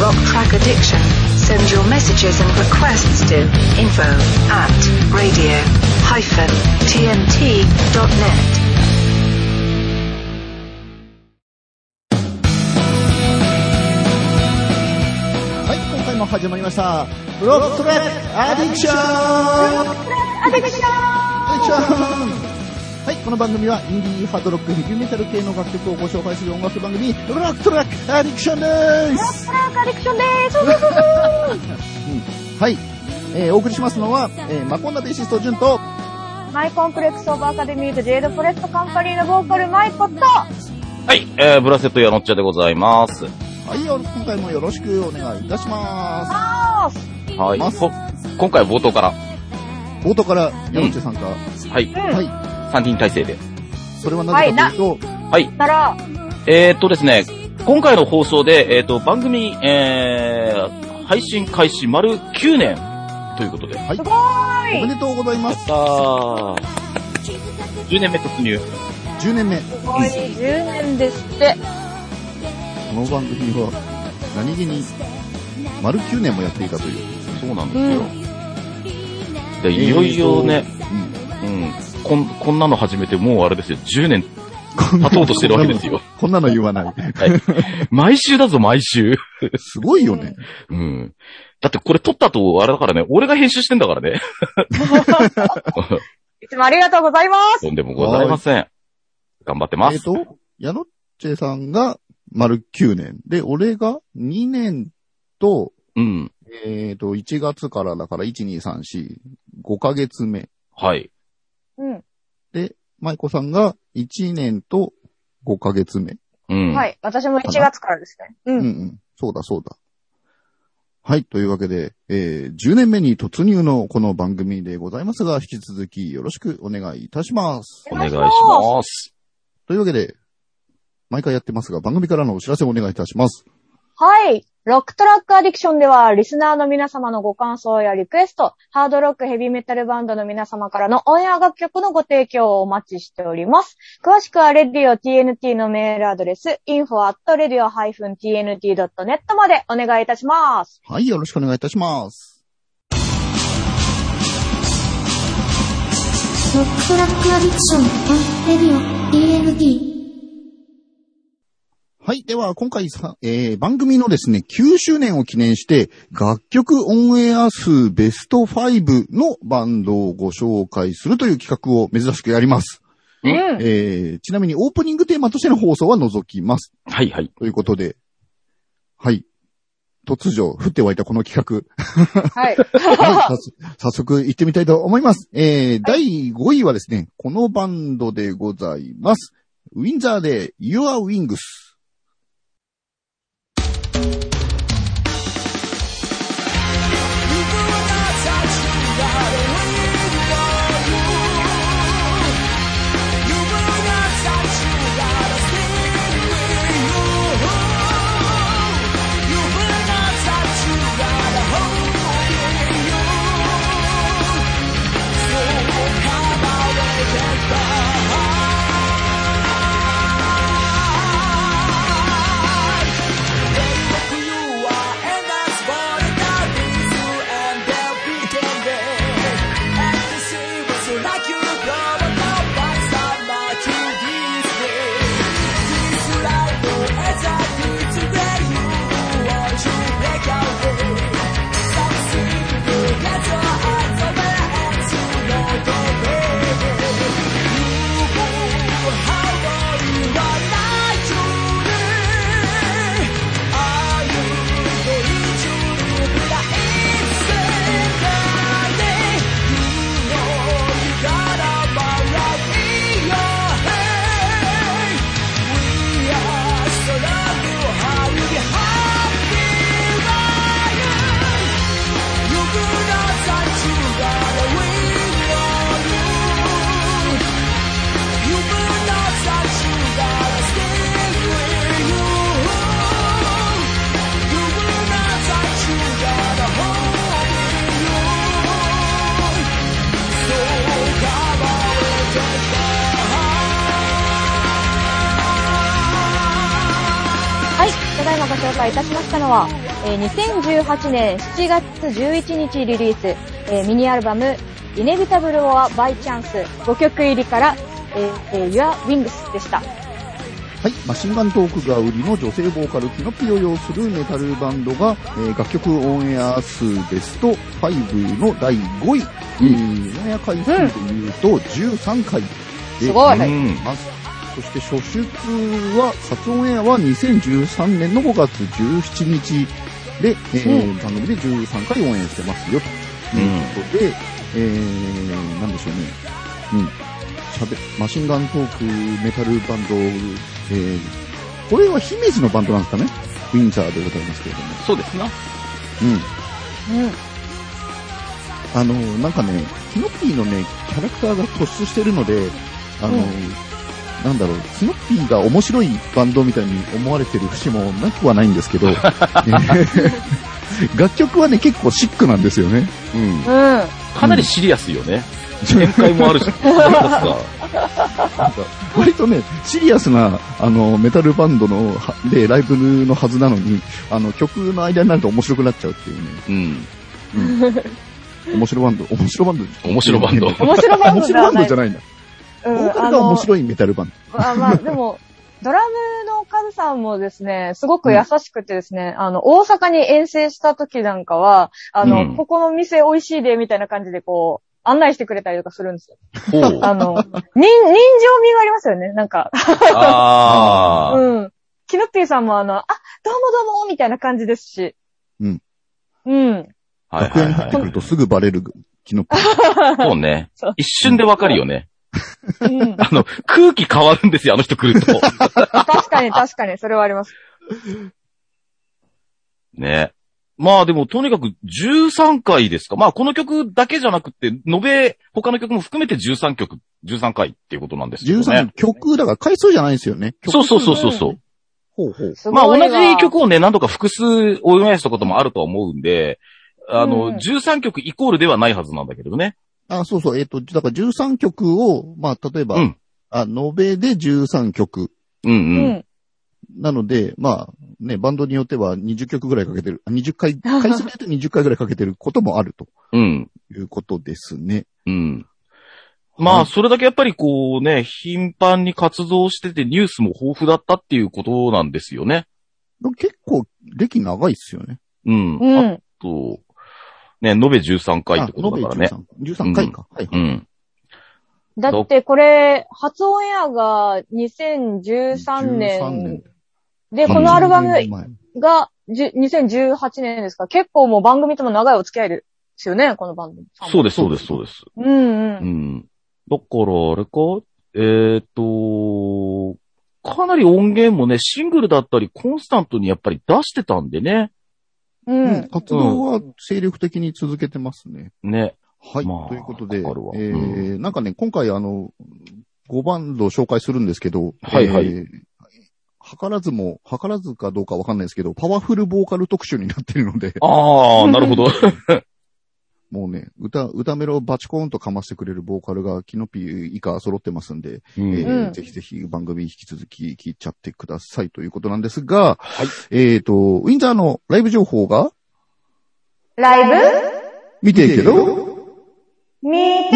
Rock Track Addiction. Send your messages and requests to info@radio-tnt.net. 始まりましたブロックトラックアディクション。はい、この番組はインディーハードロックヘビーメタル系の楽曲をご紹介する音楽番組ブロックトラックアディクションです。 ブロックトラックアディクションです。 はい、お送りしますのは、マコンナベーシストジュンとマイコンプレックスオブアカデミーとジェイドフォレストカンパニーのボーカルマイコと、 はい、ブラセットヤノッチャでございます。 はい、今回もよろしくお願いいたします。 はい、今回は冒頭からヤノッチャさんか、 はい、はい、3人体制で。 それはなぜかというと、 はい、ですね、今回の放送で、番組、配信開始丸9年ということで。 はい。 すごーい。おめでとうございます。 やったー。10年目突入。 10年目。 すごい、10年ですって。 この番組は、何気に、丸9年もやっていたという。 そうなんですよ。でいよいよね、こんなの始めてもうあれですよ、10年経とうとしてるわけですよ。 こんなの言わない。はい、 毎週だぞ、毎週。 すごいよね。 うん。だってこれ撮った後、あれだからね、俺が編集してんだからね。 いつもありがとうございます。 とんでもございません。頑張ってます。 ヤノッチェさんが丸9年。で、俺が2年と、1月からだから1、2、3、4、5ヶ月目。 はい。 で、マイコさんが1年と5ヶ月目。 はい。私も1月からですね。 そうだ。はい。というわけで、10年目に突入のこの番組でございますが、引き続きよろしくお願いいたします。 お願いします。 というわけで、毎回やってますが、番組からのお知らせをお願いいたします。 はい。ロックトラックアディクションでは、リスナーの皆様のご感想やリクエスト、ハードロックヘビーメタルバンドの皆様からのオンエア楽曲のご提供をお待ちしております。詳しくは、radio.tnt のメールアドレス、info@radio-tnt.net までお願いいたします。 はい、よろしくお願いいたします。 ロックトラックアディクション、radio.tnt。 はい。では、今回番組のですね、9周年を記念して、楽曲オンエア数ベスト5のバンドをご紹介するという企画を珍しくやります。ちなみにオープニングテーマとしての放送は除きます。 はいはい。 ということで、はい。突如、降って湧いたこの企画。 はい。 早速行ってみたいと思います。第5位はですね、このバンドでございます。ウィンザーで Your Wings。 ご紹介いたしましたのは、 2018年7月11日リリース、ミニアルバム、Inevitable or by Chance 5曲入りから、Your Wings でした。 はい。マシンガントークが売りの女性ボーカルキノピを擁するメタルバンドが、楽曲オンエア数ベスト5の第5位。オンエア回数で言うと13回で。 すごい。 そして初出は、初オンエアは2013年の5月17日で、番組で13回オンエアしてますよ、ということで、なんでしょうね。マシンガントークメタルバンド、これは姫路のバンドなんですかね。ウィンザーでございますけれども。 そうですな。 なんかね、キノピーのね、キャラクターが突出してるので、なんだろう、キノピーが面白いバンドみたいに思われてる節もなくはないんですけど、楽曲はね、結構シックなんですよね。 かなりシリアスよね。展開もあるし。 割とね、シリアスな、メタルバンドの、で、ライブのはずなのに、曲の間になると面白くなっちゃうっていうね。面白バンドじゃないんだ。ボーカルが面白いメタルバンド。 まあ、でも、ドラムのカズさんもですね、すごく優しくてですね、大阪に遠征した時なんかは、ここの店美味しいで、みたいな感じでこう、案内してくれたりとかするんですよ。人情味がありますよね、なんか。キノッピーさんもどうもみたいな感じですし。 楽屋に入ってくるとすぐバレるキノッピー。 そうね。一瞬でわかるよね。空気変わるんですよ、あの人来ると。 確かに、それはあります。 ね。まあでも、とにかく13回ですか。まあこの曲だけじゃなくて、他の曲も含めて13回っていうことなんですよね。 13曲、だから回数じゃないんですよね。 そう。 ほう。 まあ同じ曲をね、何度か複数オンエアしたこともあると思うんで、13曲イコールではないはずなんだけどね。 そう。だから13曲を、まあ例えば、延べで13曲。なので、まあね、バンドによっては20曲ぐらいかけてる、20回、回数で言うと20回ぐらいかけてることもあると。いうことですね。 まあ、それだけやっぱりこうね、頻繁に活動しててニュースも豊富だったっていうことなんですよね。 結構、歴長いっすよね。 あと、ね、延べ13回ってことだからね。 13回か。 だってこれ、初オンエアが2013年。で、このアルバムが2018年ですか。結構もう番組とも長いお付き合いですよね、このバンド。 そうです。だから、あれかかなり音源もね、シングルだったり、コンスタントにやっぱり出してたんでね。 活動は精力的に続けてますね。 ね。 はい。ということで、なんかね、今回5バンド紹介するんですけど、図らずかどうかわかんないですけど、パワフルボーカル特集になってるので。 なるほど。 もうね、歌メロをバチコーンとかましてくれるボーカルがキノピー以下揃ってますんで、ぜひぜひ番組引き続き聞いちゃってくださいということなんですが、ウィンザーのライブ情報がライブ見てけど見て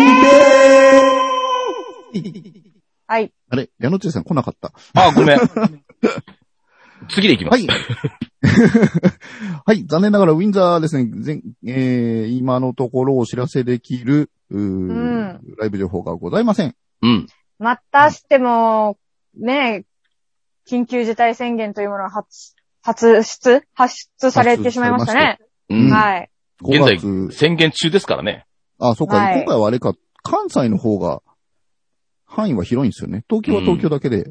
はい。 あれ、矢野津さん来なかった。 ごめん。次で行きます。 はい。残念ながらウィンザーですね、今のところお知らせできる、ライブ情報がございません。 またしても、ね、緊急事態宣言というものが発出されてしまいましたね。はい。 現在、宣言中ですからね。 そうか、今回はあれか、関西の方が、範囲は広いんですよね。東京は東京だけで。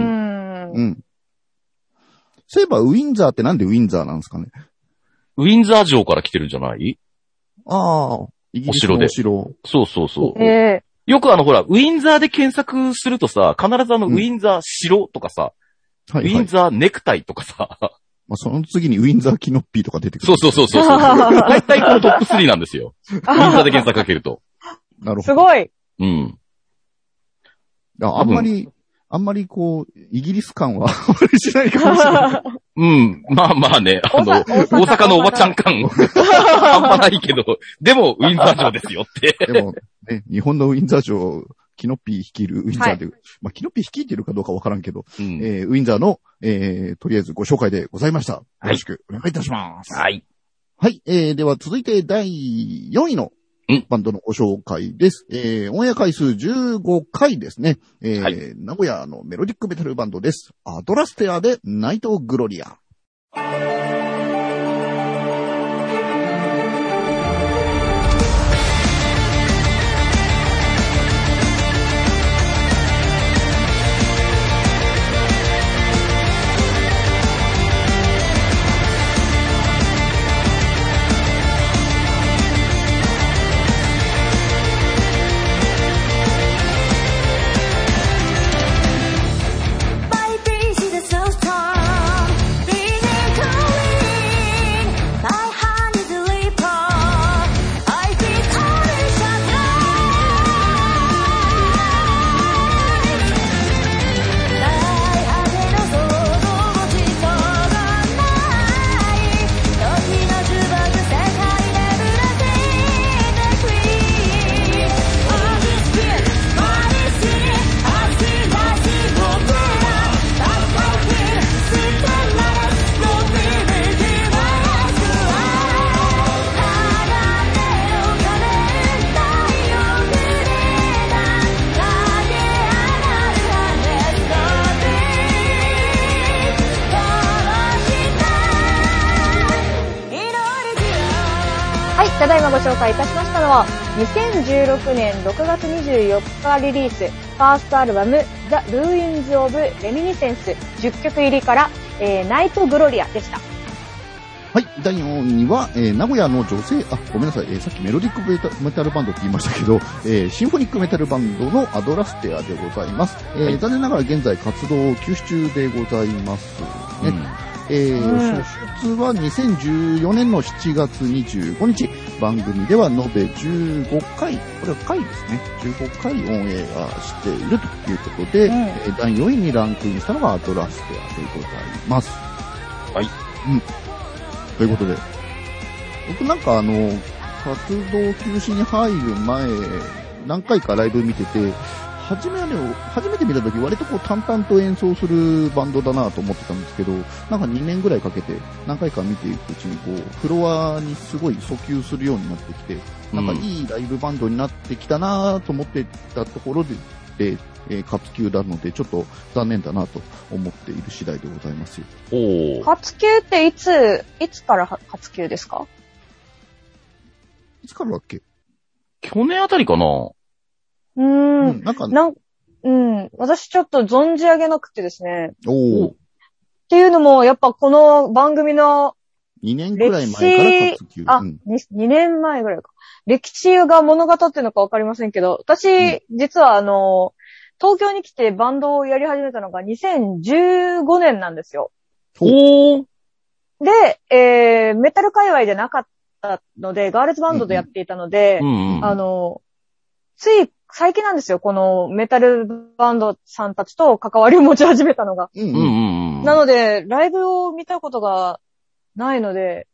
そういえば、ウィンザーってなんでウィンザーなんですかね。 ウィンザー城から来てるんじゃない？ イギリスのお城。 そう。よくほら、ウィンザーで検索するとさ、必ずウィンザー城とかさ、ウィンザーネクタイとかさ。 その次にウィンザーキノッピーとか出てくる。 そう。大体このトップ3なんですよ。ウィンザーで検索かけると。 なるほど。 すごい。 あんまり、 あんまりこう、イギリス感はあまりしないかもしれない。 うん。まあまあね、大大阪のおばちゃん感、半端ないけど、でも、ウィンザー城ですよって。 でも、ね、日本のウィンザー城、キノッピー率いるウィンザーで、まあ、キノッピー率いてるかどうかわからんけど、 うん、 ウィンザーの、とりあえずご紹介でございました。よはいろしくお願いいたします。 はい。 はい、では続いて第4位のバンドのご紹介です。オンエア回数15回ですね。はい、名古屋のメロディックメタルバンドです。アドラステアでナイトグロリア。 ただいまご紹介いたしましたのは、2016年6月24日リリース、ファーストアルバム、The Ruins of Reminiscence 10曲入りから、ナイトグロリアでした。 はい、第4位は、名古屋の女性、ごめんなさい、さっきメロディックメタルバンドって言いましたけど、シンフォニックメタルバンドのアドラステアでございます。残念ながら現在活動休止中でございますね。初出は2014年の7月25日、番組では延べ15回、これは回ですね、15回オンエアしているということで、第4位にランクインしたのがアドラステアでございます。 はい。 ということで、僕なんか活動休止に入る前、何回かライブ見てて、初めて見たとき割とこう淡々と演奏するバンドだなと思ってたんですけど、なんか2年ぐらいかけて何回か見ていくうちにこう、フロアにすごい訴求するようになってきて、なんかいいライブバンドになってきたなと思ってたところで、活休なのでちょっと残念だなと思っている次第でございますよ。 活休っていつから活休ですか？ いつからだっけ？ 去年あたりかな？ 私ちょっと存じ上げなくてですね。っていうのも、やっぱこの番組の 2年くらい前から活休。 2年前ぐらいか。歴史が物語ってるのかわかりませんけど、私、実は東京に来てバンドをやり始めたのが2015年なんですよ。で、メタル界隈でなかったので、ガールズバンドでやっていたので、つい最近なんですよ、このメタルバンドさんたちと関わりを持ち始めたのが。なので、ライブを見たことがないので、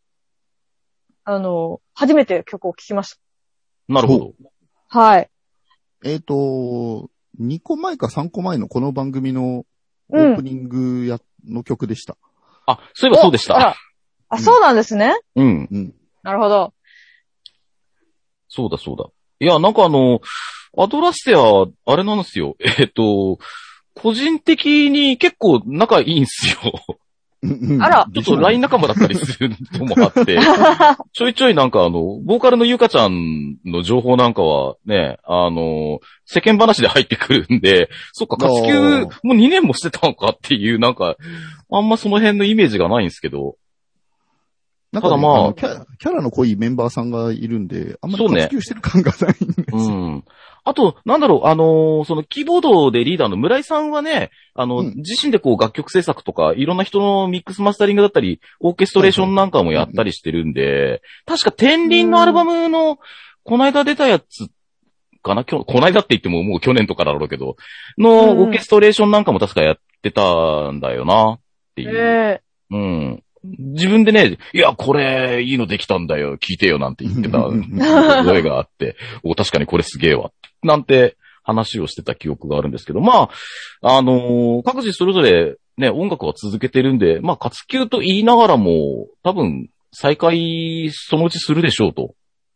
初めて曲を聴きました。 なるほど。 はい。 2個前か3個前のこの番組のオープニングの曲でした。 そういえばそうでした。 そうなんですね。なるほど。 そうだ。いや、なんかアドラステア、あれなんですよ。個人的に結構仲いいんですよ。 あら。 ちょっと LINE 仲間だったりするのもあって、ちょいちょいなんかボーカルのゆかちゃんの情報なんかはね、世間話で入ってくるんで、そっか、活休もう2年もしてたのかっていう、なんか、あんまその辺のイメージがないんですけど。 なんか、ね、キャラの濃いメンバーさんがいるんで、あんまり活休してる感がないんですよ。 あと、なんだろう、そのキーボードでリーダーの村井さんはね、自身でこう楽曲制作とか、いろんな人のミックスマスタリングだったり、オーケストレーションなんかもやったりしてるんで、確か天輪のアルバムの、この間出たやつかなこないだって言ってももう去年とかだろうけど、のオーケストレーションなんかも確かやってたんだよな、っていう。うん。自分でね、いや、これ、いいのできたんだよ、聞いてよ、なんて言ってた声があって、確かにこれすげえわ、なんて話をしてた記憶があるんですけど、まあ、各自それぞれね、音楽は続けてるんで、まあ、活休と言いながらも、多分、再開、そのうちするでしょうと。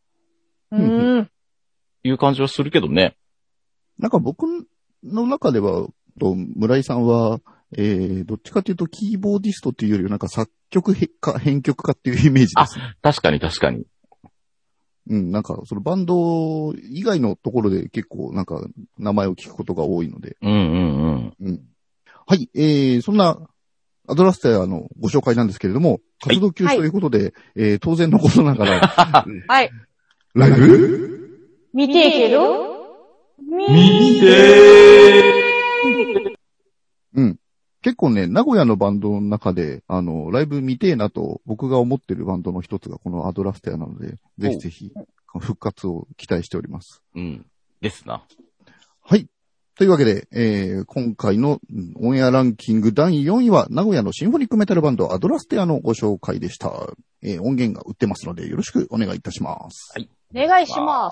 いう感じはするけどね。 なんか僕の中では、村井さんは、どっちかというとキーボーディストっていうよりはなんか作曲家、編曲家っていうイメージですね。 確かに確かに。 うん、なんかそのバンド以外のところで結構なんか名前を聞くことが多いので。 うん。 はい、そんなアドラステアのご紹介なんですけれども、活動休止ということで、当然のことながら、 はい。 ライブ見てえけど見てうん。結構ね、名古屋のバンドの中で、ライブ見てえなと僕が思ってるバンドの一つがこのアドラステアなので、ぜひぜひ復活を期待しております。 うん。ですな。 はい。というわけで、今回のオンエアランキング第4位は名古屋のシンフォニックメタルバンドアドラステアのご紹介でした。音源が売ってますのでよろしくお願いいたします。 はい。 お願いします。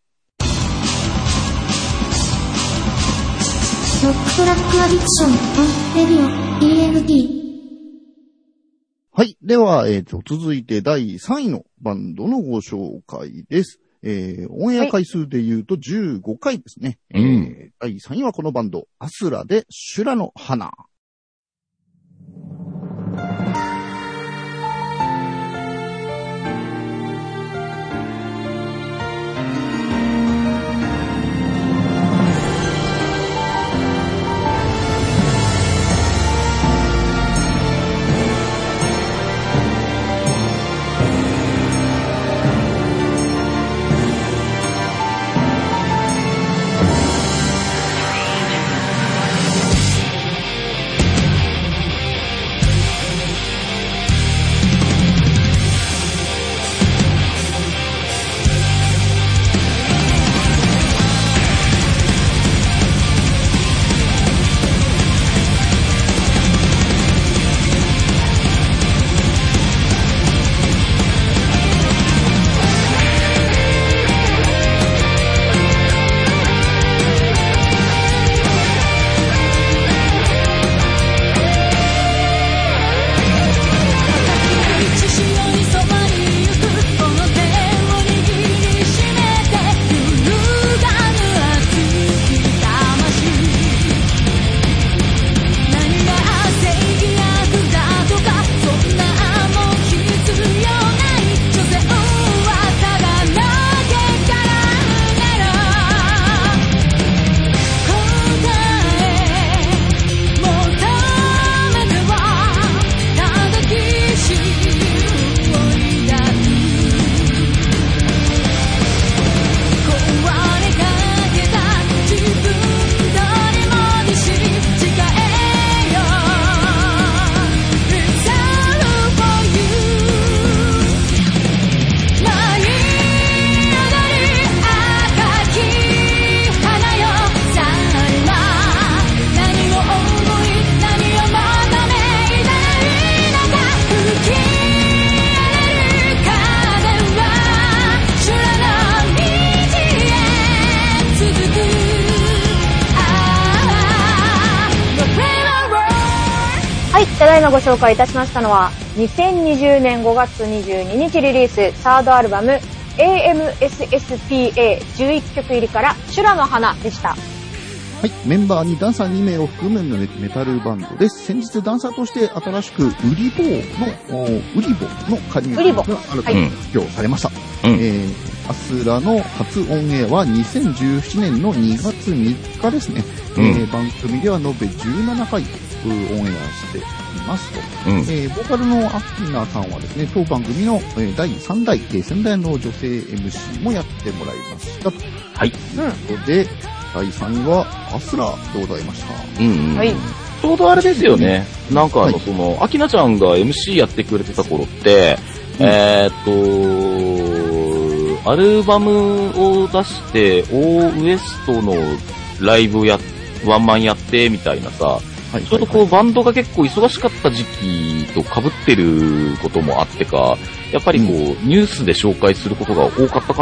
ロックトラックアディクション、レディオ、ENT。 はい。では、続いて第3位のバンドのご紹介です。オンエア回数で言うと15回ですね。第3位はこのバンド、アスラで修羅の花。 ただいまご紹介いたしましたのは、2020年5月22日リリース、サードアルバム、AMSSPA11 曲入りから、修羅の花でした。 はい、メンバーにダンサー2名を含むメタルバンドです。先日ダンサーとして新しくウリボの加入が新たに発表されました。アスラの初オンエアは2017年の2月3日ですね。番組では延べ17回オンエアしていますと。ボーカルのアッキーナさんはですね、当番組の第3代仙台の女性 MC もやってもらいましたと。はい。ということで、第3位はアスラでございました。 はい。 ちょうどあれですよね。なんかその、アキナちゃんが MC やってくれてた頃って、あアルバムを出して、オウエストのライブワンマンやってみたいなさ、 はい、 ちょうどこうバンドが結構忙しかった時期と被ってることもあってか、やっぱりこう、ニュースで紹介することが多かったから、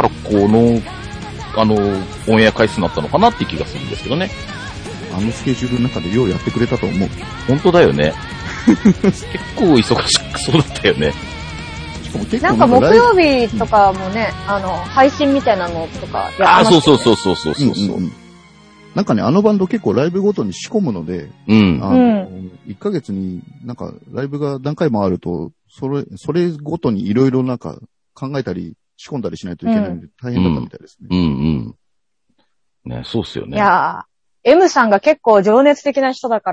オンエア回数になったのかなって気がするんですけどね。 あのスケジュールの中でようやってくれたと思う。 本当だよね。結構忙しくそうだったよね。 しかも結構なんか木曜日とかもね、配信みたいなのとかやってます、ね。 そう。 なんかね、あのバンド結構ライブごとに仕込むので、1ヶ月になんかライブが何回もあると、それごとにいろいろなんか考えたり仕込んだりしないといけないので大変だったみたいですね。 ね、そうっすよね。 いやー、M さんが結構情熱的な人だから。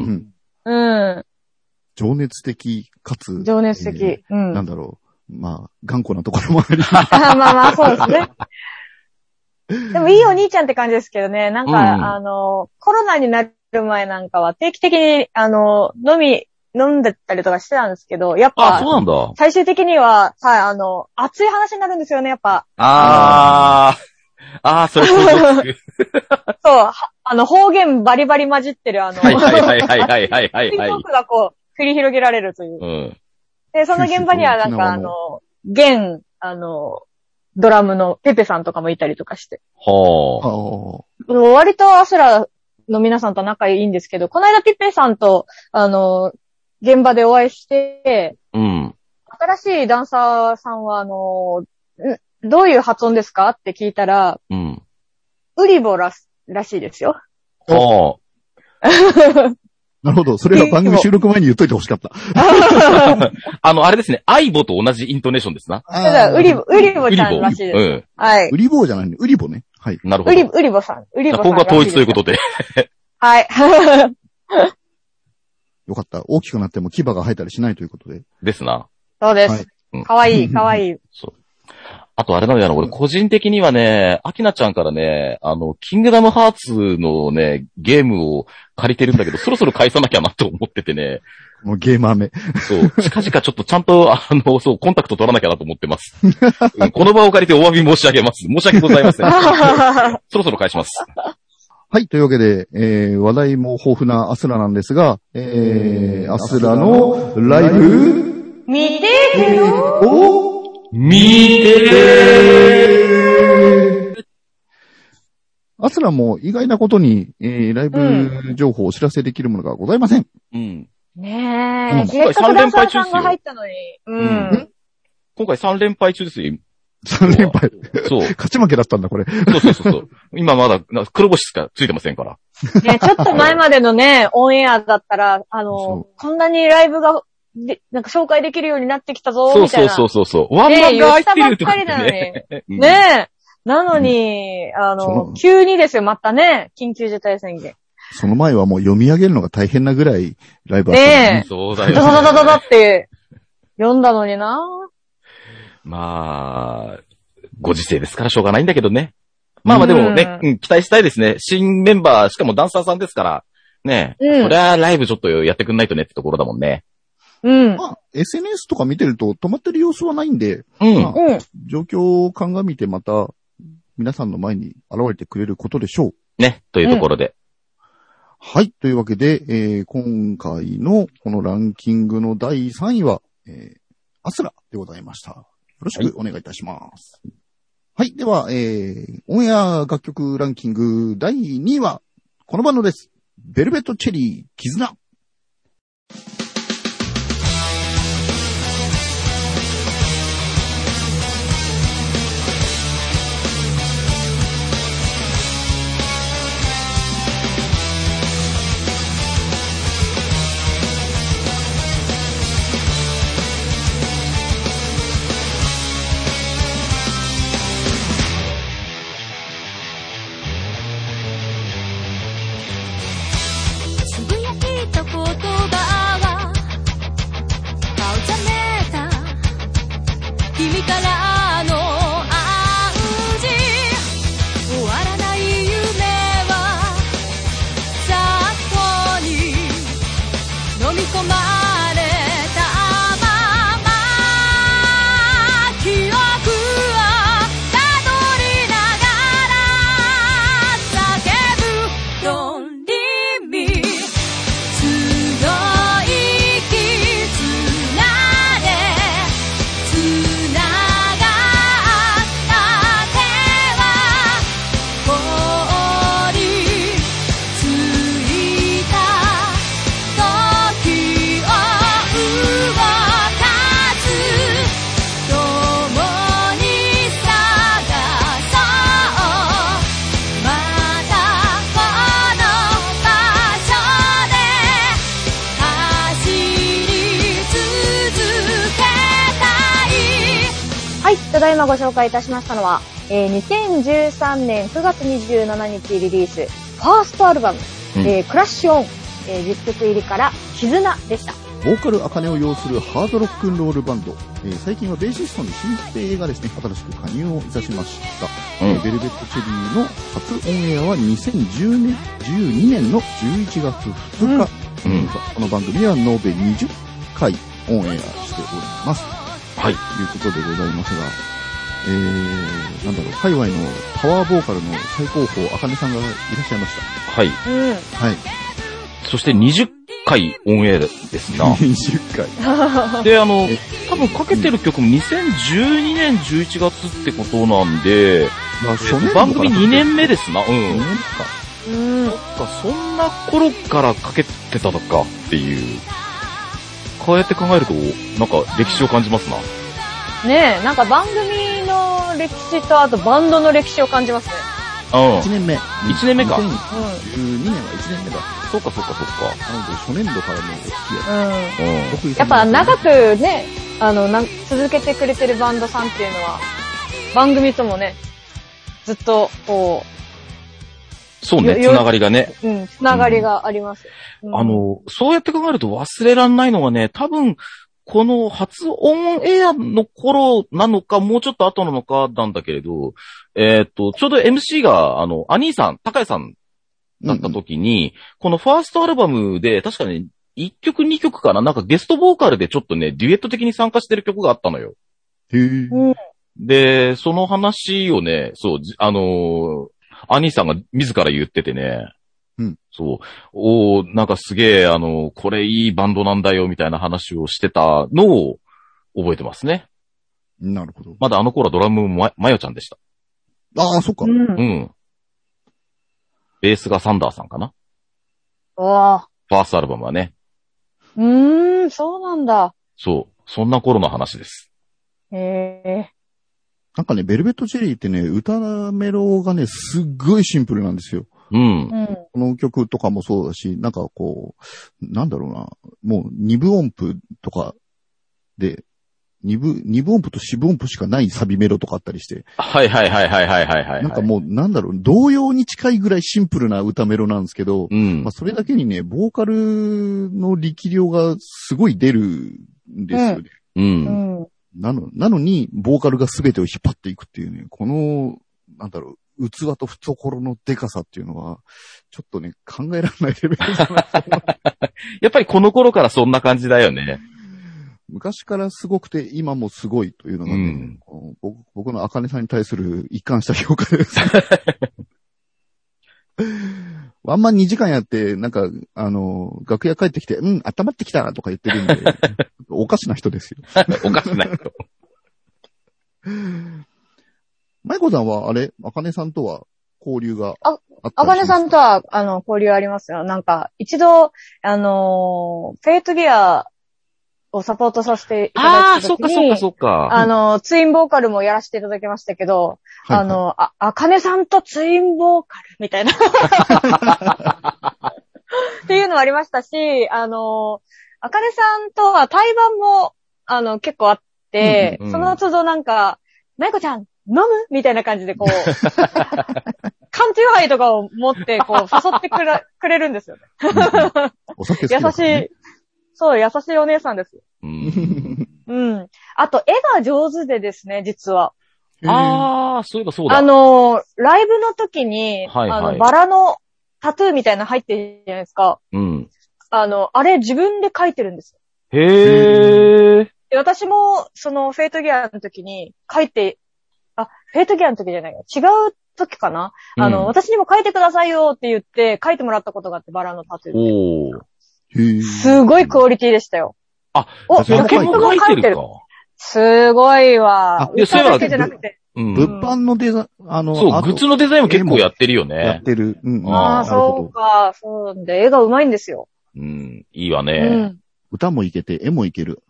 情熱的かつ。 情熱的。 なんだろう。まあ、頑固なところもあり。 まあ、そうですね。でもいいお兄ちゃんって感じですけどね。なんか、コロナになる前なんかは定期的に、飲んでたりとかしてたんですけど、やっぱ、 そうなんだ。 最終的には、はい、熱い話になるんですよね、やっぱ。 それそう、方言バリバリ混じってるはい。 トークがこう、繰り広げられるという。で、その現場にはなんか現、ドラムのペペさんとかもいたりとかして。割とアスラの皆さんと仲いいんですけど、この間ペペさんと、現場でお会いして、新しいダンサーさんは、どういう発音ですかって聞いたら、ウリボらしいですよ。 なるほど。それは番組収録前に言っといてほしかった。 あれですね。アイボと同じイントネーションですな。 ウリボちゃんらしいです。はい。 ウリボじゃないね。ウリボね。はい。 なるほど。 ウリボさん。 今後は統一ということで。 はい。 よかった。大きくなっても牙が生えたりしないということで。 ですな。 そうです。かわいい。 そう。あとあれなのよ、俺個人的にはね、アキナちゃんからね、キングダムハーツのね、ゲームを借りてるんだけど、そろそろ返さなきゃなと思っててね。 もうゲーマーめ。 そう。近々ちょっとちゃんと、そう、コンタクト取らなきゃなと思ってます。この場を借りてお詫び申し上げます。申し訳ございません。そろそろ返します。 はい。というわけで、話題も豊富なアスラなんですが、アスラのライブ見てるよ見てーアスラも意外なことに、ライブ情報をお知らせできるものがございません。 ねえ。 今回3連敗中ですよ。 入ったのに。 今回3連敗中ですよ。 3連敗。 そう。 勝ち負けだったんだ、これ。 そう。今まだ黒星しかついてませんから。 ね、ちょっと前までのね、オンエアだったら、こんなにライブが、なんか紹介できるようになってきたぞ、みたいな。 そう。ワンマンが入ってるとかね。ねえ。なのに、急にですよ、またね、緊急事態宣言。 その前はもう読み上げるのが大変なぐらいライブあったね。 そうだよね。 ダダって読んだのにな。 まあ、ご時世ですからしょうがないんだけどね。まあでもね、期待したいですね。新メンバー、しかもダンサーさんですから、ね。そりゃライブちょっとやってくんないとねってところだもんね。 まあ、SNS とか見てると止まってる様子はないんで、状況を鑑みてまた皆さんの前に現れてくれることでしょう。 ね、というところで。 はい、というわけで、今回のこのランキングの第3位は、アスラでございました。よろしくお願いいたします。はい、では、オンエア楽曲ランキング第2位は、このバンドです。ベルベットチェリー、絆。 つぶやいた言葉はただいまご紹介いたしましたのは、2013年9月27日リリース、ファーストアルバム、クラッシュオン、10曲入りから絆でした。 ボーカル茜を要するハードロックンロールバンド、最近はベーシストの新平がですね、新しく加入をいたしました。ベルベットチェリーの初オンエアは2012年の11月2日。この番組は延べ20回オンエアしております。はい。ということでございますが、界隈のパワーボーカルの最高峰、茜さんがいらっしゃいました。 はい。 はい。 そして20回オンエアですな。 20回。 で、多分かけてる曲も2012年11月ってことなんで、番組2年目ですな。2年か。そっか、そんな頃からかけてたのかっていう。こうやって考えると、なんか歴史を感じますな。 ねえ、なんか番組の歴史とあとバンドの歴史を感じますね。 1年目。 1年目か。 2012年は1年目だ。 そうか。なので、 初年度からのお付き合い。 やっぱ長くね、続けてくれてるバンドさんっていうのは、番組ともね、ずっと、こう。 そうね、つながりがね。 つながりがあります。 そうやって考えると忘れらんないのがね、多分、この初オンエアの頃なのか、もうちょっと後なのかなんだけれど、ちょうど MC が、アニーさん、高谷さんだった時に、このファーストアルバムで、確かに1曲2曲かな、なんかゲストボーカルでちょっとね、デュエット的に参加してる曲があったのよ。で、その話をね、そう、アニーさんが自ら言っててね、そう。なんかすげえ、これいいバンドなんだよ、みたいな話をしてたのを覚えてますね。 なるほど。 まだあの頃はドラムもまよちゃんでした。 ああ、そっか。 ベースがサンダーさんかな。ファーストアルバムはね。 そうなんだ。 そんな頃の話です。 なんかね、ベルベットチェリーってね、歌メロがね、すっごいシンプルなんですよ。この曲とかもそうだし、なんかこう、なんだろうな、もう二部音符とかで、二部音符と四分音符しかないサビメロとかあったりして。 はい。 なんかもう、なんだろう、童謡に近いぐらいシンプルな歌メロなんですけど、それだけにね、ボーカルの力量がすごい出るんですよね。なのに、ボーカルが全てを引っ張っていくっていうね、この、なんだろう、器と懐のデカさっていうのは、ちょっとね、考えられないレベルだな。 やっぱりこの頃からそんな感じだよね。 昔からすごくて、今もすごいというのがね、僕の茜さんに対する一貫した評価です。あんま2時間やって、なんか、楽屋帰ってきて、温まってきたとか言ってるんで、おかしな人ですよ。 おかしな人。 舞子さんは、茜さんとは交流があったりしますか？ 茜さんとは、交流ありますよ。なんか、一度、フェイトギアをサポートさせていただいた時に、 そっか。 ツインボーカルもやらせていただきましたけど、茜さんとツインボーカルみたいな。っていうのもありましたし、茜さんとは対バンも、結構あって、その都度なんか、舞子ちゃん、飲むみたいな感じでこう、缶チューハイとかを持って、こう、誘ってくれるんですよね。 お酒好きですね。 優しいお姉さんです。あと、絵が上手でですね、実は。 そういえばそうだ。 ライブの時に、バラのタトゥーみたいなの入ってるじゃないですか。あれ自分で描いてるんですよ。で私も、その、フェイトギアの時に描いて、フェイトギアの時じゃないよ。違う時かな、私にも書いてくださいよって言って書いてもらったことがあって、バラのタトゥーで。すごいクオリティでしたよ。 ジャケも書いてるか。 すごいわ。 歌だけじゃなくて。 物販のデザイン、 そう、グッズのデザインも結構やってるよね。 やってる。 そうか。そうで、絵が上手いんですよ。 いいわね。 歌もいけて、絵もいける。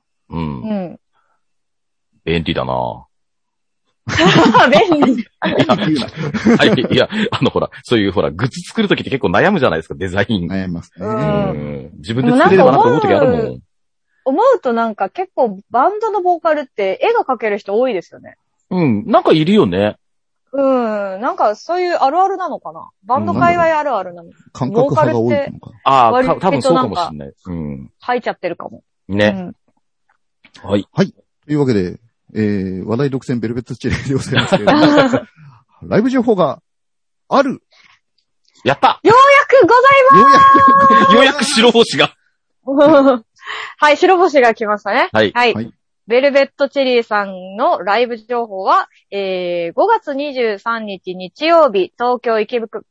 便利だな。 便利。 いや、ほら、そういうほら、グッズ作るときって結構悩むじゃないですか、デザイン。 悩みますね。自分で作れればなと思うときあるもん。 思うとなんか結構バンドのボーカルって絵が描ける人多いですよね。 うん。なんかいるよね。 なんかそういうあるあるなのかな。バンド界隈あるあるなの。 感覚派が多いのかな。 ああ、 割と多分そうかもしれない。うん。 入っちゃってるかも。 ね。はい。 はい。というわけで、話題独占ベルベットチェリーでございますけれども、ライブ情報がある。 やったようやくございますようやく白星が。 はい、白星が来ましたね。 はい。 はい。 はいベルベットチェリーさんのライブ情報は、5月23日日曜日、東京池袋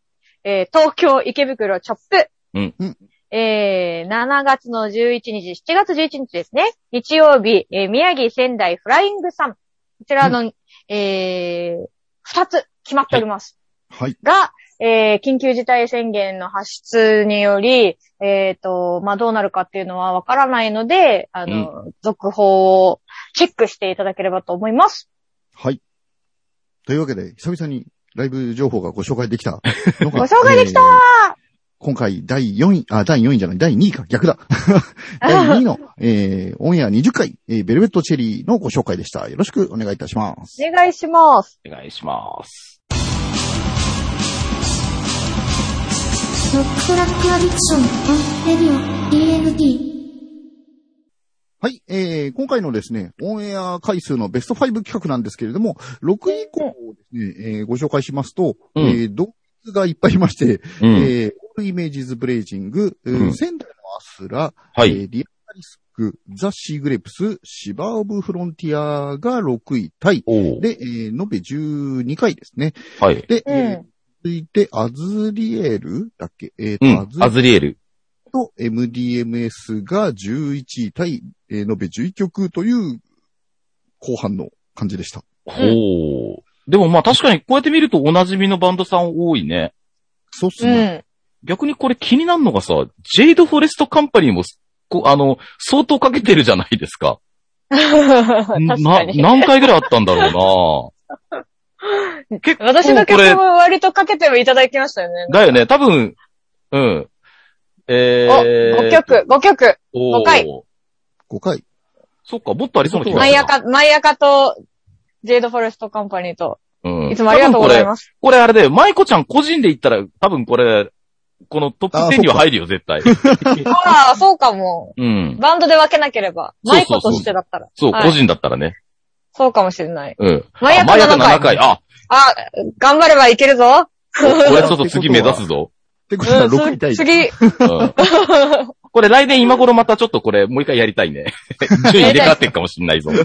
チョップ。 うん。 7月の11日、7月11日ですね。日曜日、宮城仙台フライングさん。こちらの、2つ決まっております。 はい。 が、緊急事態宣言の発出により、まあ、どうなるかっていうのはわからないので、続報をチェックしていただければと思います。 はい。というわけで、久々にライブ情報がご紹介できたのが。 ご紹介できた今回第4位じゃない、第2位か、逆だ。第2位の、オンエア20回、ベルベットチェリーのご紹介でした。よろしくお願いいたします。 お願いします。 お願いします。 ロックトラックアディクション、レディオ、DLD。 はい、今回のですね、オンエア回数のベスト5企画なんですけれども、6位以降をですね、ご紹介しますと、動物がいっぱいいまして、オールイメージズブレイジング、仙台のアスラ、 はい、 リアリスク、ザ・シーグレープス、シバーオブ・フロンティアが6位タイ。で、延べ12回ですね。 はい。 で、続いて、アズリエルだっけアズリエル。 と MDMS が11位対、延べ11曲という後半の感じでした。 でもまあ確かにこうやって見るとおなじみのバンドさん多いね。 そうっすね。 逆にこれ気になるのがさ、ジェイドフォレストカンパニーも相当かけてるじゃないですか。何回ぐらいあったんだろうな結構私の曲も割とかけてもいただきましたよね。 だよね、多分、うん。 5曲。5回。 5回。 そっか、もっとありそうな気がする。 マイアカと、ジェイドフォレストカンパニーと。 うん。 いつもありがとうございます。 これあれだよ、マイコちゃん個人で言ったら、多分これ、このトップ10には入るよ、絶対。 ああ、そうかも。 うん。 バンドで分けなければ。マイコとしてだったら。 そう、個人だったらね。 そうかもしれない。 うん。 マイアカ7回。頑張ればいけるぞ。 俺ちょっと次目指すぞ。 ってことは6位タイ。 次。 これ来年今頃またちょっとこれもう一回やりたいね。順位入れ替わってるかもしんないぞ。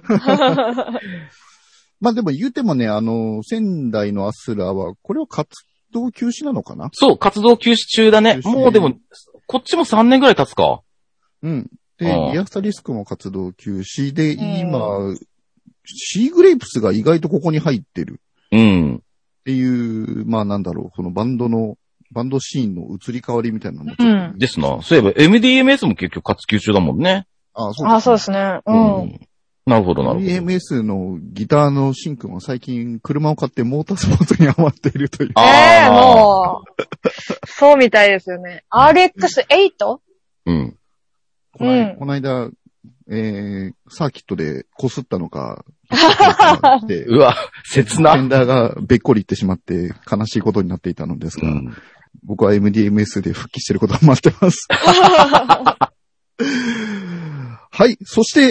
まあでも言うてもね、仙台のアスラーは、これは活動休止なのかな？ そう、活動休止中だね。もうでも、こっちも3年ぐらい経つか。 うん。で、リアスタリスクも活動休止で、今、シーグレイプスが意外とここに入ってる。 うん。 っていう、まあなんだろう、このバンドシーンの移り変わりみたいなのも。 ですな。そういえば MDMS も結局活休中だもんね。 そうですね。 なるほど、なるほど。 MDMS のギターのシンくんは最近車を買ってモータースポーツにハマっているという。 もう、そうみたいですよね。RX8? うん。この間、サーキットで擦ったのか、 うわ、切な。 フェンダーがべっこりいってしまって悲しいことになっていたのですが、僕は MDMS で復帰してることを待ってます。はい。そして、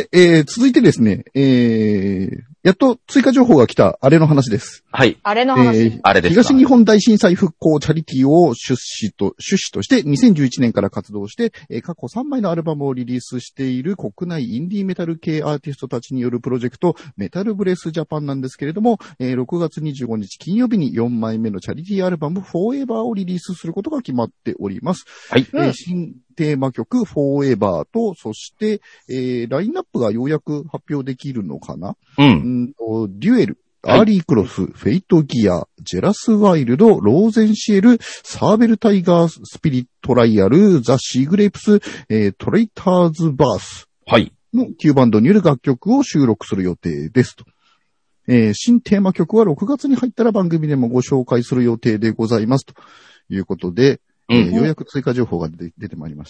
続いてですね、やっと追加情報が来たあれの話です。 はい。 あれの話。 あれです。 東日本大震災復興チャリティーを趣旨として2011年から活動して、過去3枚のアルバムをリリースしている国内インディーメタル系アーティストたちによるプロジェクト、メタルブレスジャパンなんですけれども、6月25日金曜日に4枚目のチャリティーアルバムフォーエバーをリリースすることが決まっております。 はい。 新テーマ曲フォーエバーと、そして、ラインナップがようやく発表できるのかな？デュエル、アーリークロス、フェイトギア、ジェラスワイルド、ローゼンシエル、サーベルタイガースピリットライアル、ザ・シーグレープス、トレイターズ・バースの9バンドによる楽曲を収録する予定ですと。新テーマ曲は6月に入ったら番組でもご紹介する予定でございますということで、ようやく追加情報が出てまいりま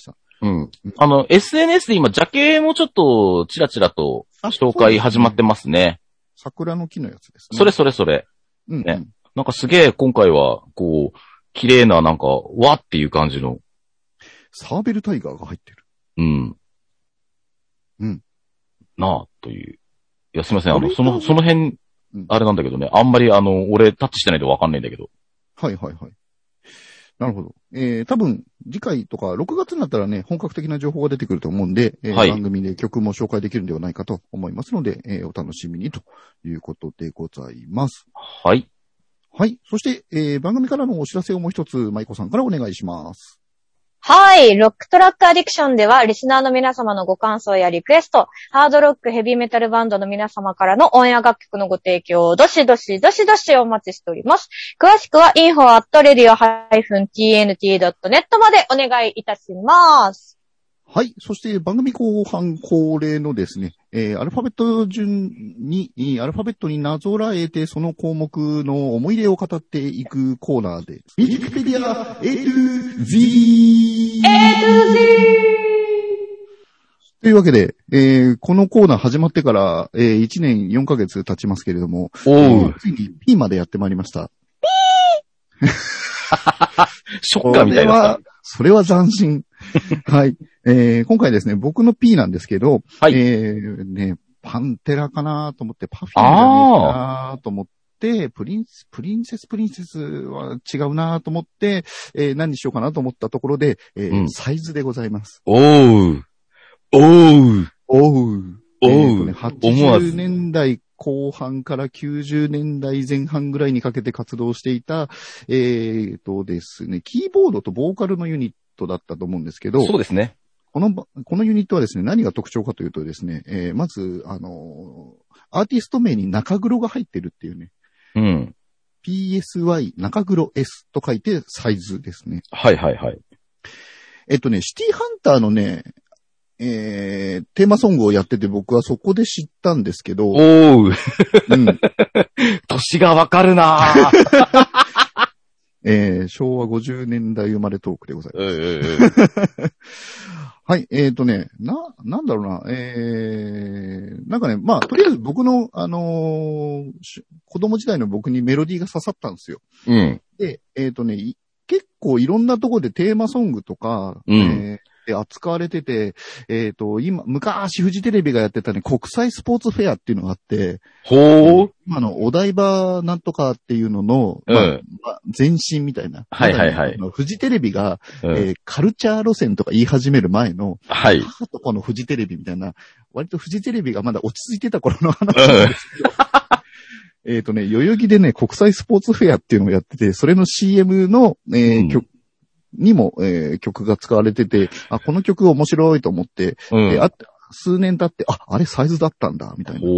した。SNS で今、ジャケもちょっとチラチラと紹介始まってますね。 桜の木のやつですね。 それ。 うん、うん。 ねなんかすげえ今回は、こう、綺麗ななんか、わっていう感じの。 サーベルタイガーが入ってる。 うん。 うん。 なあ、という。いや、すいません。その辺、 うん、 あれなんだけどね。あんまり俺タッチしてないとわかんないんだけど。 はいはいはい。なるほど。多分、次回とか6月になったらね、本格的な情報が出てくると思うんで、 はい、 番組で曲も紹介できるんではないかと思いますので、お楽しみにということでございます。 はい。 はい。そして、番組からのお知らせをもう一つ、舞子さんからお願いします。 はい。ロックトラックアディクションでは、リスナーの皆様のご感想やリクエスト、ハードロックヘビーメタルバンドの皆様からのオンエア楽曲のご提供をどしどしお待ちしております。詳しくは info@radio-tnt.net までお願いいたします。 はい。そして番組後半恒例のですね、アルファベットになぞらえてその項目の思い出を語っていくコーナーで、ミュージックペディア A to Z! というわけで、このコーナー始まってから、1年4ヶ月経ちますけれども、ついに P までやってまいりました。 ショッカーみたいな。 それは斬新。はい。今回ですね、僕の P なんですけど、 はい。 ね、パンテラかなと思って、パフィームじゃねえかなと思って、プリンセスは違うなと思って、何にしようかなと思ったところで、サイズでございます。 80 年代後半から90年代前半ぐらいにかけて活動していた、ですね、キーボードとボーカルのユニットだったと思うんですけど、 そうですね。 このユニットはですね、何が特徴かというとですね、まず、アーティスト名に中黒が入ってるっていうね。 うん。 PSY 中黒 S と書いてサイズですね。 はいはいはい。 シティハンターのね、テーマソングをやってて僕はそこで知ったんですけど。 うん。 年がわかるな昭和50年代生まれトークでございます。はい、なんだろうな、なんかね、まあ、とりあえず僕の、子供時代の僕にメロディーが刺さったんですよ。 うん。 で、結構いろんなとこでテーマソングとか、で扱われてて、昔フジテレビがやってたね、国際スポーツフェアっていうのがあって、今のお台場なんとかっていうのの、前身みたいな。 はいはいはい。 フジテレビが、カルチャー路線とか言い始める前の、 はい。 母と子のフジテレビみたいな、割とフジテレビがまだ落ち着いてた頃の話なんですけど、代々木でね、国際スポーツフェアっていうのをやってて、それの CM の、曲にも、曲が使われてて、この曲面白いと思って、数年経って、あれサイズだったんだ、みたいな。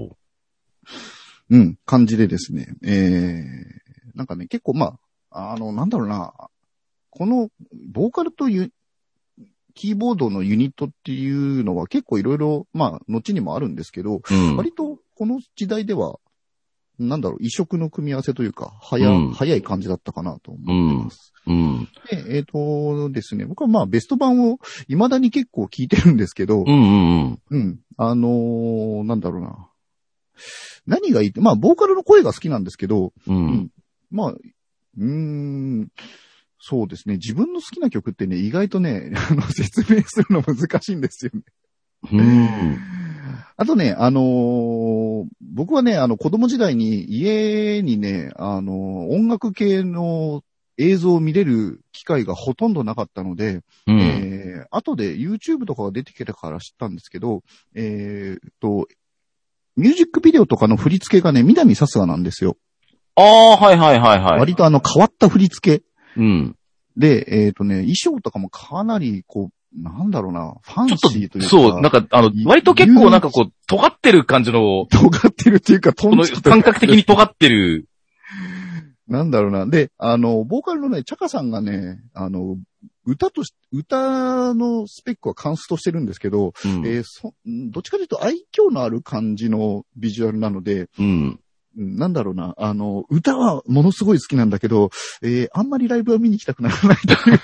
感じでですね。なんかね、結構なんだろうな、この、ボーカルとキーボードのユニットっていうのは結構いろいろ、後にもあるんですけど、割とこの時代では、なんだろう、異色の組み合わせというか、早い感じだったかなと思ってます。で、ですね、僕はベスト版を未だに結構聞いてるんですけど、なんだろうな。何がいいって、ボーカルの声が好きなんですけど、そうですね、自分の好きな曲ってね、意外とね、説明するの難しいんですよね。あとね、僕はね、子供時代に家にね、音楽系の映像を見れる機会がほとんどなかったので、後で YouTube とかが出てきてから知ったんですけど、ミュージックビデオとかの振り付けがね、南さすがなんですよ。 はいはいはいはい。 割と変わった振り付け。で、衣装とかもかなり、なんだろうな、ファンシーというか。 そう、なんか、割と結構なんか尖ってる感じの。 尖ってるっていうか、 感覚的に尖ってる。 なんだろうな。で、ボーカルのね、チャカさんがね、歌のスペックはカンストしてるんですけど、どっちかというと愛嬌のある感じのビジュアルなので、なんだろうな、歌はものすごい好きなんだけど、あんまりライブは見に行きたくならないという。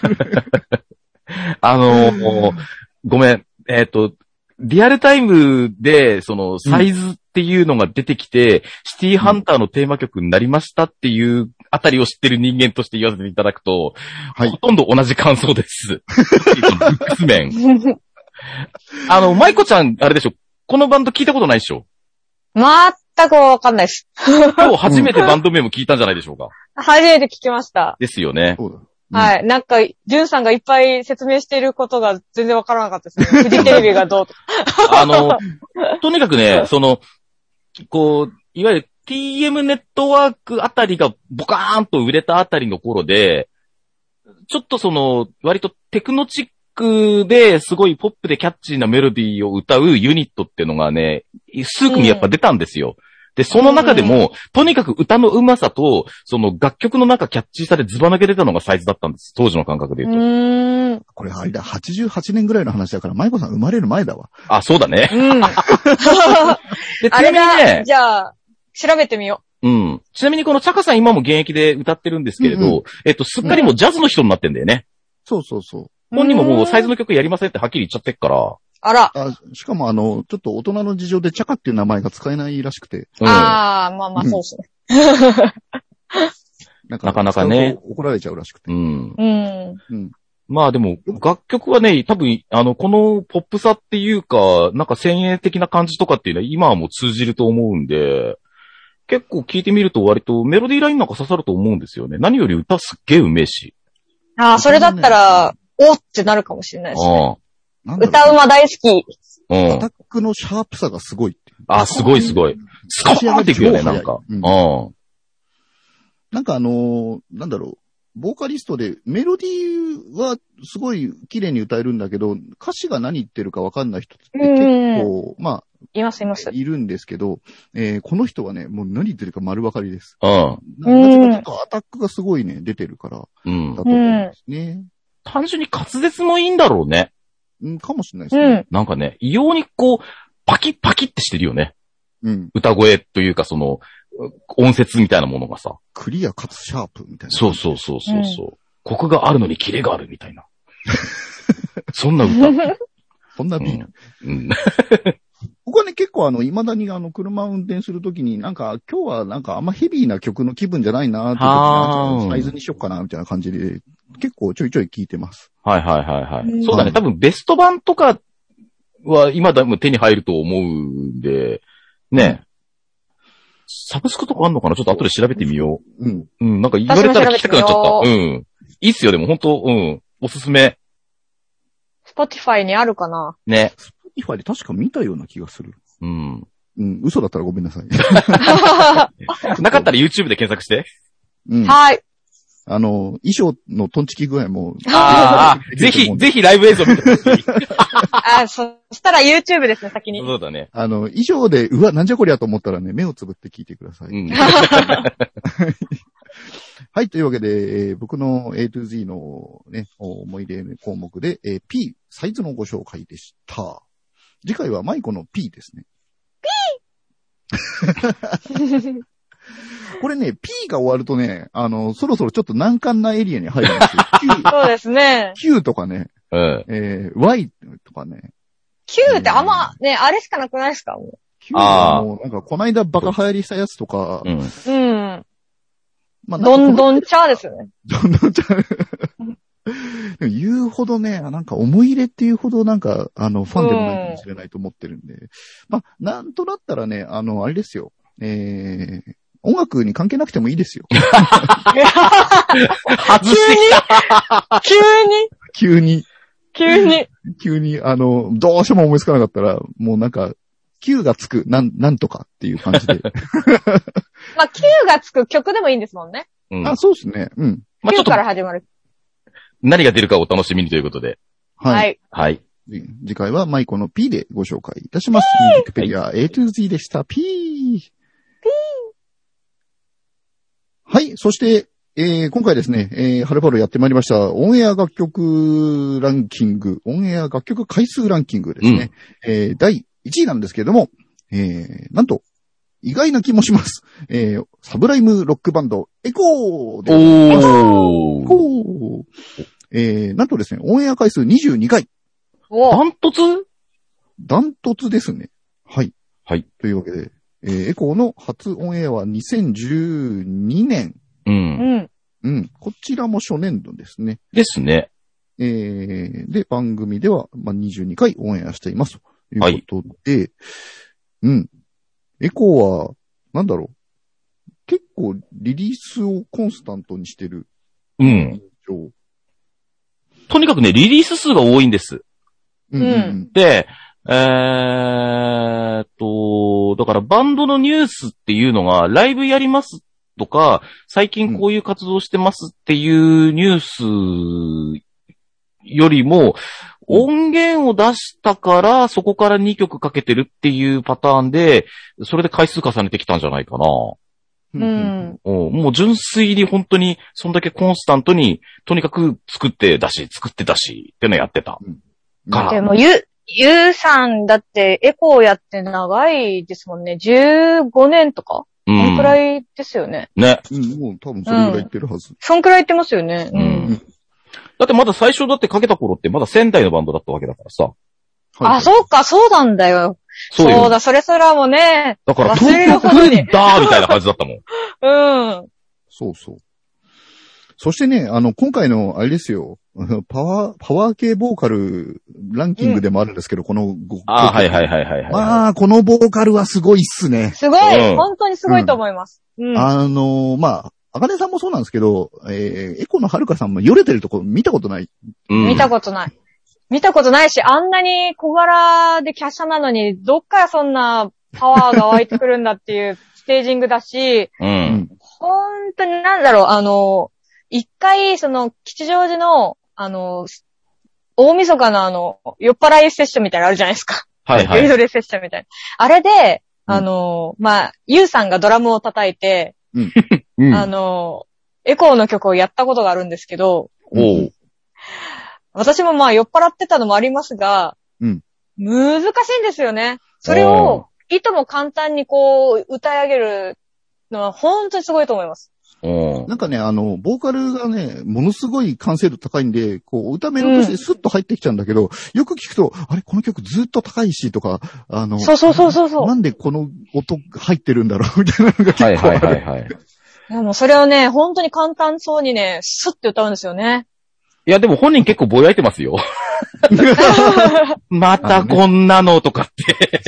ごめん。リアルタイムで、サイズっっていうのが出てきて、シティハンターのテーマ曲になりましたっていうあたりを知ってる人間として言わせていただくと、 はいほとんど同じ感想です。ブックス面。マイコちゃん、あれでしょ、このバンド聞いたことないでしょ？ 全くわかんないです。 今日初めてバンド名も聞いたんじゃないでしょうか。 初めて聞きました。 ですよね。 そうだ。 はい。なんか、ジュンさんがいっぱい説明していることが全然わからなかったですね。フジテレビがどうとか。 とにかくね、いわゆる TM ネットワークあたりがボカーンと売れたあたりの頃で、ちょっと割とテクノチックですごいポップでキャッチーなメロディーを歌うユニットっていうのがね、数組やっぱ出たんですよ。で、その中でも、とにかく歌の上手さと、楽曲の中キャッチーさでズバ抜け出たのがサイズだったんです。当時の感覚で言うと。 これあれだ、88年ぐらいの話だから、舞子さん生まれる前だわ。 あ、そうだね。 うん。 で、ちなみにね、 じゃあ、調べてみよう。うん。ちなみにこのチャカさん今も現役で歌ってるんですけれど、すっかりもうジャズの人になってんだよね。 そうそうそう。 本人ももうサイズの曲やりませんってはっきり言っちゃってっから。 あら。 しかもちょっと大人の事情でチャカっていう名前が使えないらしくて。 まあそうですね。 なかなかね。 怒られちゃうらしくて。 まあでも、楽曲はね、多分、このポップさっていうか、なんか先鋭的な感じとかっていうのは今はもう通じると思うんで、結構聞いてみると割とメロディーラインなんか刺さると思うんですよね。何より歌すっげえうめえし。 それだったら、おってなるかもしれないですね。歌うま大好き。 アタックのシャープさがすごいって。 すごいすごい。スコーンっていくよね、なんか。 なんかなんだろう。ボーカリストでメロディーはすごい綺麗に歌えるんだけど、歌詞が何言ってるか分かんない人って結構、まあ、 います。 いるんですけど、この人はね、もう何言ってるか丸分かりです。 なぜかちょっとアタックがすごいね、出てるから、だと思うんですね。 単純に滑舌もいいんだろうね。 かもしれないですね。 なんかね、異様にパキッパキッってしてるよね。歌声というか音節みたいなものがさ。 クリアかつシャープみたいな。 そう。コクがあるのにキレがあるみたいな。そんな歌。 そんなビール。僕はね、結構未だに車を運転するときに、なんか今日はなんかあんまヘビーな曲の気分じゃないなーって時に、サイズにしよっかなみたいな感じで、結構ちょいちょい聞いてます。 はい。そうだね。多分ベスト版とかは今でも手に入ると思うんで、ね。サブスクとかあんのかな？ちょっと後で調べてみよう。なんか言われたら聞きたくなっちゃった。いいっすよ、でも本当おすすめ。 Spotify にあるかな？ ね。 Spotify で確か見たような気がする。嘘だったらごめんなさい。 なかったら YouTube で検索して。 はい。 衣装のトンチキ具合も。 ぜひライブ映像見てほしい。 そしたら YouTube ですね、先に。 そうだね。 衣装で、なんじゃこりゃと思ったらね、目をつぶって聞いてください。はい、というわけで、僕の A to Z のね、思い出項目で、P、サイズのご紹介でした。次回はマイコの P ですね。P これね、P が終わるとね、そろそろちょっと難関なエリアに入るんですよ。 そうですね。 Q とかね、Y とかね。 Q ってあんま、ね、あれしかなくないですか？もう。 Q はもう、なんか、こないだバカ流行りしたやつとか。 まあ、どんどんチャーですよね。 どんどんチャー。言うほどね、なんか思い入れっていうほどなんか、ファンでもないかもしれないと思ってるんで。まあ、なんとなったらね、あれですよ。音楽に関係なくてもいいですよ。 外して急に、 どうしても思いつかなかったら、もうなんか、Q がつく、なんとかっていう感じで。 まあ、Q がつく曲でもいいんですもんね。 そうですね。 まあ、 Q から始まる。 何が出るかお楽しみにということで。 はい。次回はマイコの P でご紹介いたします。ミュージックペディア A to Z でした。P。はい。そして、今回ですね、はるばるやってまいりました、オンエア楽曲ランキング、オンエア楽曲回数ランキングですね。第1位なんですけれども、なんと、意外な気もします。サブライムロックバンド、エコーでなんとですね、オンエア回数22回。 ダントツダントツですね。はい。 はい。 というわけで、 エコーの初オンエアは2012年。 う。 うんん。 うん。こちらも初年度ですね。 ですね。 で、番組では、22回オンエアしています。ということで、うん。エコーは、なんだろう。結構リリースをコンスタントにしてる。 うん。とにかくね、リリース数が多いんです。 うん。 で、だからバンドのニュースっていうのが、ライブやりますとか、最近こういう活動してますっていうニュースよりも、音源を出したから、そこから2曲かけてるっていうパターンで、それで回数重ねてきたんじゃないかな。 うん。 もう純粋に本当に、そんだけコンスタントに、とにかく作って出しってのやってた。からでも、ゆうさんだってエコーやって長いですもんね。15年とかそんくらいですよね。 ね。 もう多分それぐらい言ってるはず。 そんくらい言ってますよね。 だってまだ最初だってかけた頃ってまだ仙台のバンドだったわけだからさ。 あ、そうか、そうなんだよ。 そうよ。 そうだ、それすらもね。 だから忘れる東京ほどに来るんだーみたいな感じだったもん。 うん。 そう。そしてね、今回の、あれですよ、パワー系ボーカルランキングでもあるんですけど、この5曲。 はい。 まあ、このボーカルはすごいっすね。 すごい、 うん本当にすごいと思います。 あかねさんもそうなんですけど、エコのはるかさんもよれてるとこ見たことない。 見たことない。見たことないし、あんなに小柄で華奢なのに、どっからそんなパワーが湧いてくるんだっていうステージングだし、本当になんだろう、一回、吉祥寺の、大晦日の酔っ払いセッションみたいなのあるじゃないですか。 はいはい。 メドレーセッションみたいな。あれで、ゆうさんがドラムを叩いて、エコーの曲をやったことがあるんですけど、私も酔っ払ってたのもありますが、難しいんですよね。それを、いとも簡単に歌い上げるのは本当にすごいと思います。 なんかね、ボーカルがね、ものすごい完成度高いんで、歌メロとしてスッと入ってきちゃうんだけど、よく聞くと、あれ、この曲ずっと高いしとか、 そう。 なんでこの音入ってるんだろうみたいなのが結構ある。 はい。 でもそれをね、本当に簡単そうにね、スッて歌うんですよね。 いや、でも本人結構ぼやいてますよ。またこんなのとかって。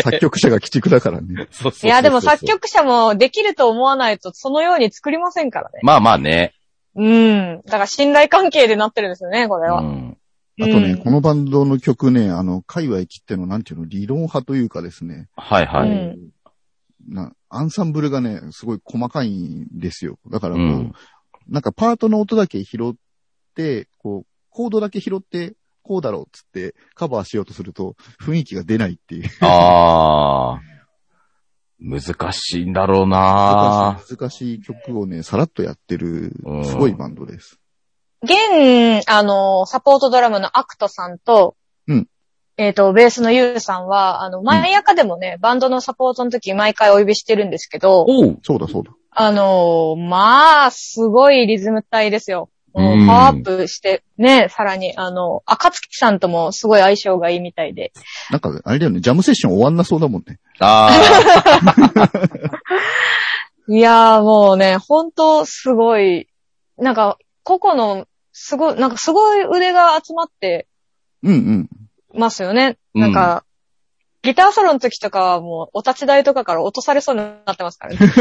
作曲者が鬼畜だからね。 そう。 いや、でも作曲者もできると思わないとそのように作りませんからね。 まあね。 だから信頼関係でなってるんですよね、これは。 あとね、このバンドの曲ね、界隈切ってのなんていうの、理論派というかですね。 はいはい。 アンサンブルがね、すごい細かいんですよ。だからなんかパートの音だけ拾って、コードだけ拾って、こうだろうっつってカバーしようとすると雰囲気が出ないっていう。 難しいんだろうな難しい曲をね、さらっとやってる、すごいバンドです。 現、サポートドラムのアクトさんと、ベースのユウさんは、マイアカでもね、バンドのサポートの時毎回お呼びしてるんですけど、 そうだ。 すごいリズム体ですよ。パワーアップして、ね、さらに、赤月さんともすごい相性がいいみたいで。なんか、 あれだよね、ジャムセッション終わんなそうだもんね。 いやーもうね、ほんとすごい、なんか、個々の、すごい腕が集まって、ますよね。なんか、ギターソロの時とかはもう、お立ち台とかから落とされそうになってますからね。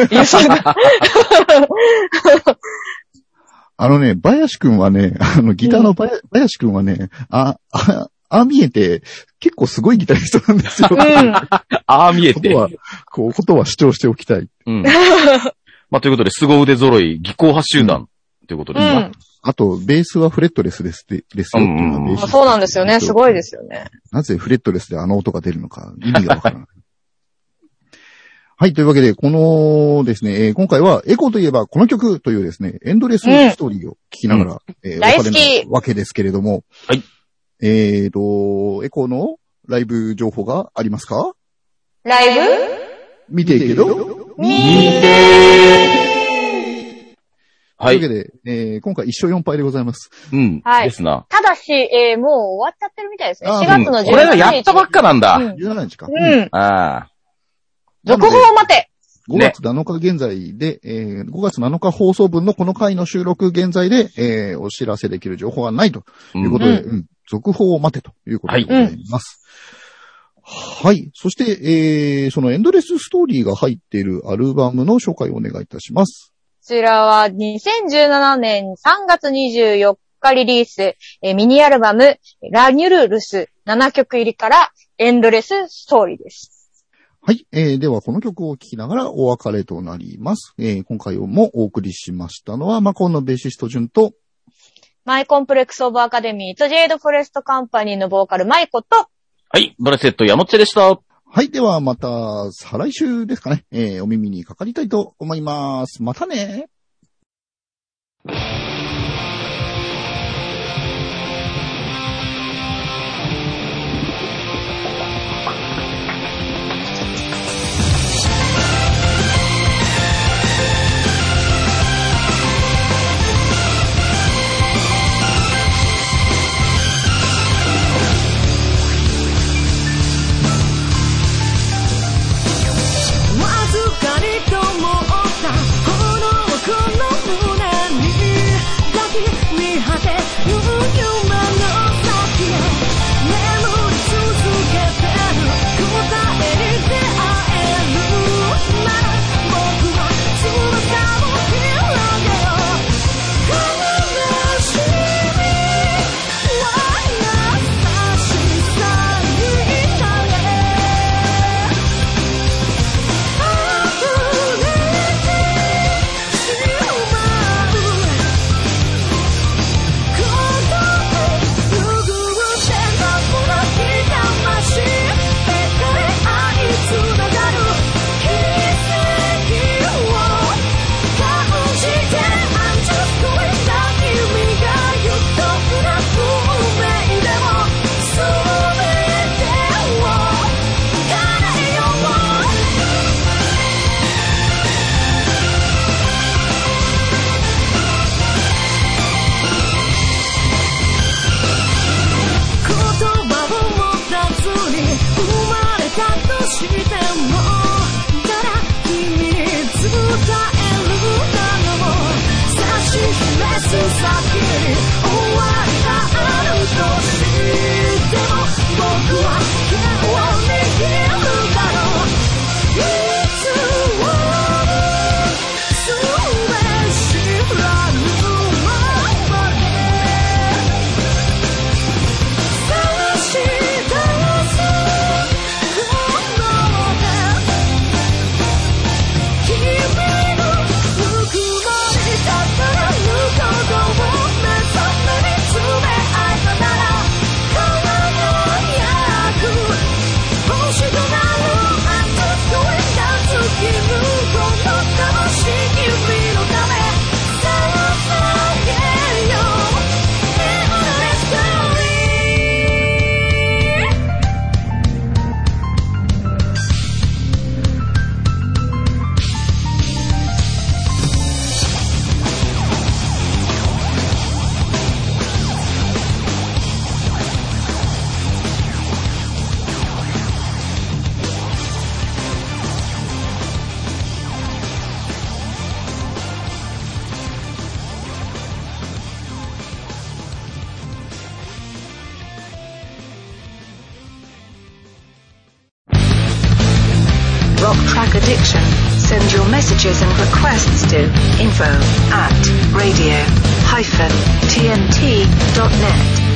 バヤシ君はね、ギターのバヤシ君はね、見えて、結構すごいギタリストなんですよ。 見えて。 ことは主張しておきたい。 まあ、ということで、凄腕揃い、技巧派集団、ということですか。 あと、ベースはフレットレスですよっていうのはそうなんですよね。すごいですよね。 なぜフレットレスであの音が出るのか、意味がわからない。はい、というわけで、このですね、今回はエコといえばこの曲というですね、エンドレスストーリーを聞きながら、 大好きわけですけれども、 はい。 エコのライブ情報がありますか？ ライブ見ていけど見てというわけで、今回1勝4敗でございます。 はい。 ですな。 ただし、もう終わっちゃってるみたいですね。4月の17日。 これがやったばっかなんだ。 17日か。 続報を待て。 5月7日現在で、5月7日放送分のこの回の収録現在で、お知らせできる情報はないということで、続報を待てということでございます。はい。そして、そのエンドレスストーリーが入っているアルバムの紹介をお願いいたします。 こちらは2017年3月24日リリース、ミニアルバムラニュルルス7曲入りからエンドレスストーリーです。 はい。ではこの曲を聴きながらお別れとなります。今回もお送りしましたのはマコンのベーシストジュンとマイコンプレックスオブアカデミーとジェイドフォレストカンパニーのボーカルマイコとはい、ブラセットヤモッチェでした。 はい。ではまた再来週ですかね。お耳にかかりたいと思います。またね。 Track Addiction. Send your messages and requests to info@radio-tnt.net.